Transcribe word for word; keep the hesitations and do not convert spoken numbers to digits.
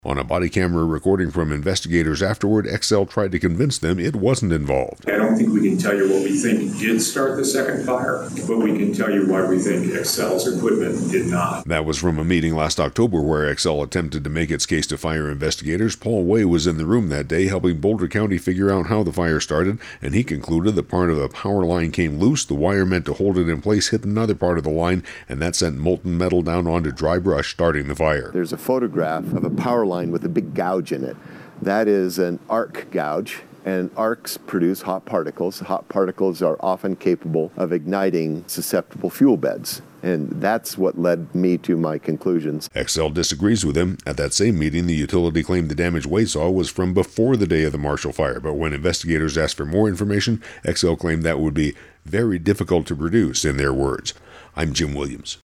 On a body camera recording from investigators afterward, Xcel tried to convince them it wasn't involved. I don't think we can tell you what we think did start the second fire, but we can tell you why we think Xcel's equipment did not. That was from a meeting last October where Xcel attempted to make its case to fire investigators. Paul Way was in the room that day helping Boulder County figure out how the fire started, and he concluded that part of the power line came loose, the wire meant to hold it in place hit another part of the line, and that sent molten metal down onto dry brush, starting the fire. There's a photograph of a power line with a big gouge in it. That is an arc gouge, and arcs produce hot particles. Hot particles are often capable of igniting susceptible fuel beds, and that's what led me to my conclusions. Xcel disagrees with him. At that same meeting, the utility claimed the damaged wave saw was from before the day of the Marshall Fire, but when investigators asked for more information, Xcel claimed that would be very difficult to produce, in their words. I'm Jim Williams.